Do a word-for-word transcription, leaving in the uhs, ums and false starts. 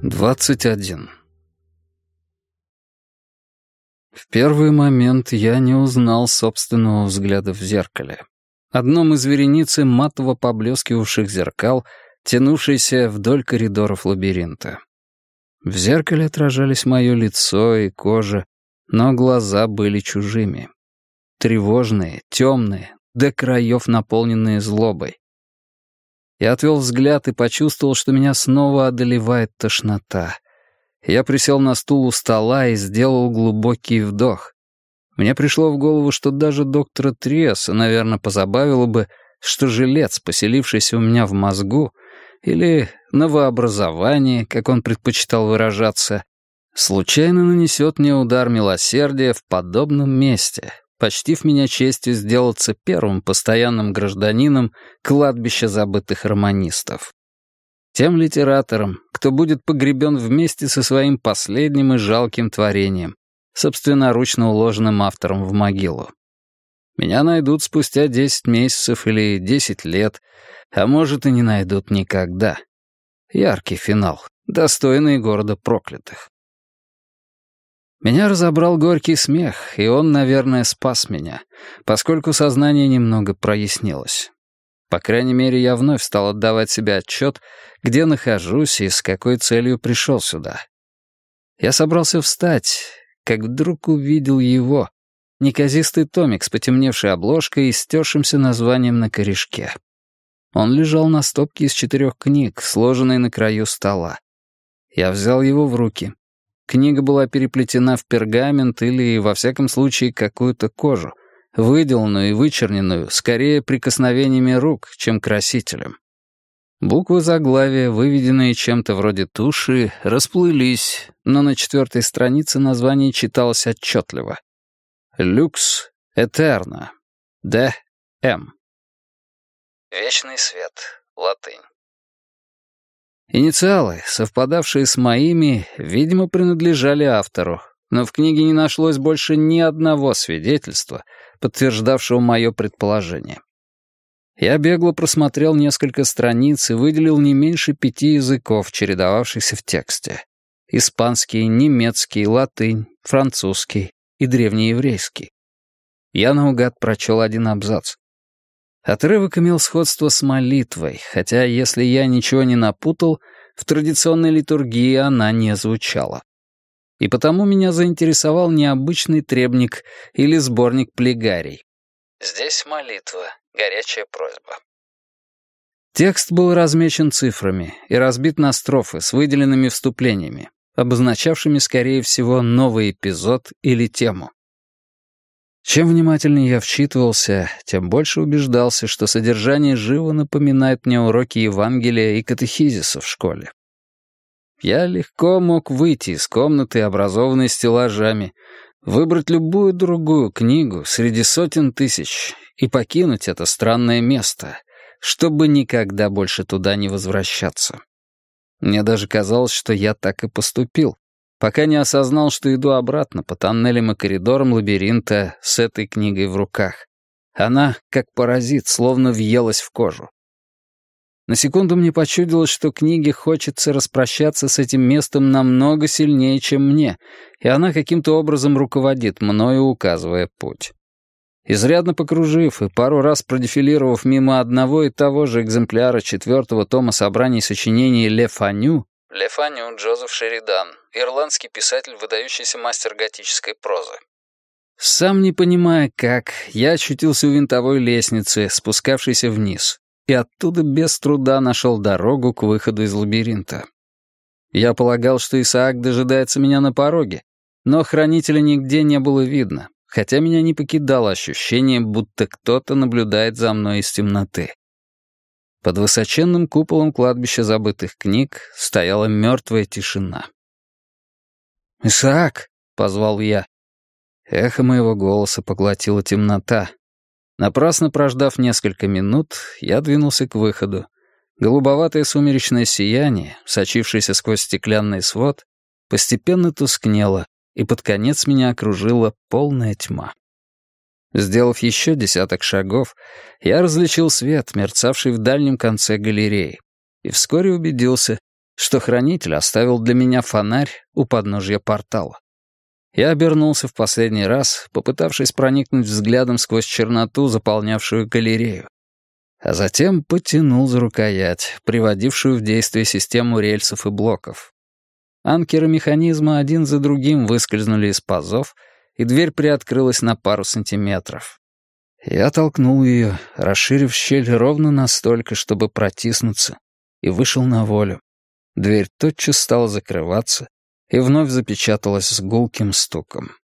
двадцать один. В первый момент я не узнал собственного взгляда в зеркале. Одном из вереницы матово поблескивавших зеркал, тянувшейся вдоль коридоров лабиринта. В зеркале отражались мое лицо и кожа, но глаза были чужими. Тревожные, темные, до краев наполненные злобой. Я отвел взгляд и почувствовал, что меня снова одолевает тошнота. Я присел на стул у стола и сделал глубокий вдох. Мне пришло в голову, что даже доктора Триаса, наверное, позабавило бы, что жилец, поселившийся у меня в мозгу, или новообразование, как он предпочитал выражаться, случайно нанесет мне удар милосердия в подобном месте, почтив меня честью сделаться первым постоянным гражданином кладбища забытых романистов. Тем литератором, кто будет погребен вместе со своим последним и жалким творением, собственноручно уложенным автором в могилу. Меня найдут спустя десять месяцев или десять лет, а может и не найдут никогда. Яркий финал, достойный города проклятых. Меня разобрал горький смех, и он, наверное, спас меня, поскольку сознание немного прояснилось. По крайней мере, я вновь стал отдавать себе отчет, где нахожусь и с какой целью пришел сюда. Я собрался встать, как вдруг увидел его, неказистый томик с потемневшей обложкой и стёршимся названием на корешке. Он лежал на стопке из четырех книг, сложенной на краю стола. Я взял его в руки. Книга была переплетена в пергамент или, во всяком случае, какую-то кожу, выделанную и вычерненную, скорее прикосновениями рук, чем красителем. Буквы заглавия, выведенные чем-то вроде туши, расплылись, но на четвертой странице название читалось отчетливо. «Люкс Этерна. Д. М». «Вечный свет. Латынь». Инициалы, совпадавшие с моими, видимо, принадлежали автору, но в книге не нашлось больше ни одного свидетельства, подтверждавшего мое предположение. Я бегло просмотрел несколько страниц и выделил не меньше пяти языков, чередовавшихся в тексте. Испанский, немецкий, латынь, французский и древнееврейский. Я наугад прочел один абзац. Отрывок имел сходство с молитвой, хотя, если я ничего не напутал, в традиционной литургии она не звучала. И потому меня заинтересовал необычный требник или сборник плегарий. Здесь молитва, горячая просьба. Текст был размечен цифрами и разбит на строфы с выделенными вступлениями, обозначавшими, скорее всего, новый эпизод или тему. Чем внимательнее я вчитывался, тем больше убеждался, что содержание живо напоминает мне уроки Евангелия и катехизиса в школе. Я легко мог выйти из комнаты, образованной стеллажами, выбрать любую другую книгу среди сотен тысяч и покинуть это странное место, чтобы никогда больше туда не возвращаться. Мне даже казалось, что я так и поступил, пока не осознал, что иду обратно по тоннелям и коридорам лабиринта с этой книгой в руках. Она, как паразит, словно въелась в кожу. На секунду мне почудилось, что книге хочется распрощаться с этим местом намного сильнее, чем мне, и она каким-то образом руководит мною, указывая путь. Изрядно покружив и пару раз продефилировав мимо одного и того же экземпляра четвертого тома собраний сочинений Ле Фаню, Ле Фаню, Джозеф Шеридан, ирландский писатель, выдающийся мастер готической прозы. Сам не понимая как, я очутился у винтовой лестницы, спускавшейся вниз, и оттуда без труда нашел дорогу к выходу из лабиринта. Я полагал, что Исаак дожидается меня на пороге, но хранителя нигде не было видно, хотя меня не покидало ощущение, будто кто-то наблюдает за мной из темноты. Под высоченным куполом кладбища забытых книг стояла мертвая тишина. «Исаак!» — позвал я. Эхо моего голоса поглотила темнота. Напрасно прождав несколько минут, я двинулся к выходу. Голубоватое сумеречное сияние, сочившееся сквозь стеклянный свод, постепенно тускнело, и под конец меня окружила полная тьма. Сделав еще десяток шагов, я различил свет, мерцавший в дальнем конце галереи, и вскоре убедился, что хранитель оставил для меня фонарь у подножья портала. Я обернулся в последний раз, попытавшись проникнуть взглядом сквозь черноту, заполнявшую галерею. А затем потянул за рукоять, приводившую в действие систему рельсов и блоков. Анкеры механизма один за другим выскользнули из пазов, и дверь приоткрылась на пару сантиметров. Я толкнул ее, расширив щель ровно настолько, чтобы протиснуться, и вышел на волю. Дверь тотчас стала закрываться и вновь запечаталась с гулким стуком.